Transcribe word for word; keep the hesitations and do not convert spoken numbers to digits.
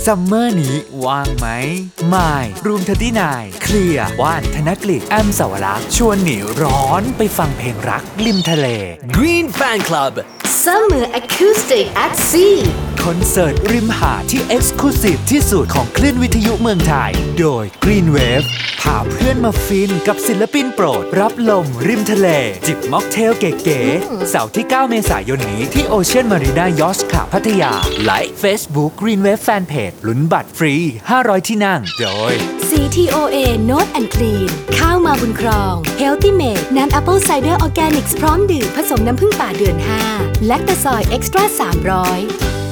ซัมเมอร์นี้ว่างไหมมายรูมทตี้นายเคลียร์ว่านธนกฤษแอมสาวรักษ์ชวนหนีร้อนไปฟังเพลงรักริมทะเล Green Fan Club Summer Acoustic at Sea คอนเสิร์ตริมหาดที่ Exclusive ที่สุดของคลื่นวิทยุเมืองไทยโดย Green Wave พาเพื่อนมาฟินกับศิลปินโปรดรับลมริมทะเลจิบม็อกเทลเก๋ๆเสาร์ที่ เก้า เมษายนนี้ที่ Ocean Marina Yacht Club พัทยาไลฟ์ Facebook Green Wave Fanpage ลุ้นบัตรฟรีห้าร้อยที่นั่งโดยซี ที โอ เอ Note and Clean ข้าวมาบุญครอง Healthy Made น้ำ Apple Cider Organics พร้อมดื่มผสมน้ำผึ้งป่าเดือนห้าแลคตาซอยเอ็กซ์ตร้าสามร้อย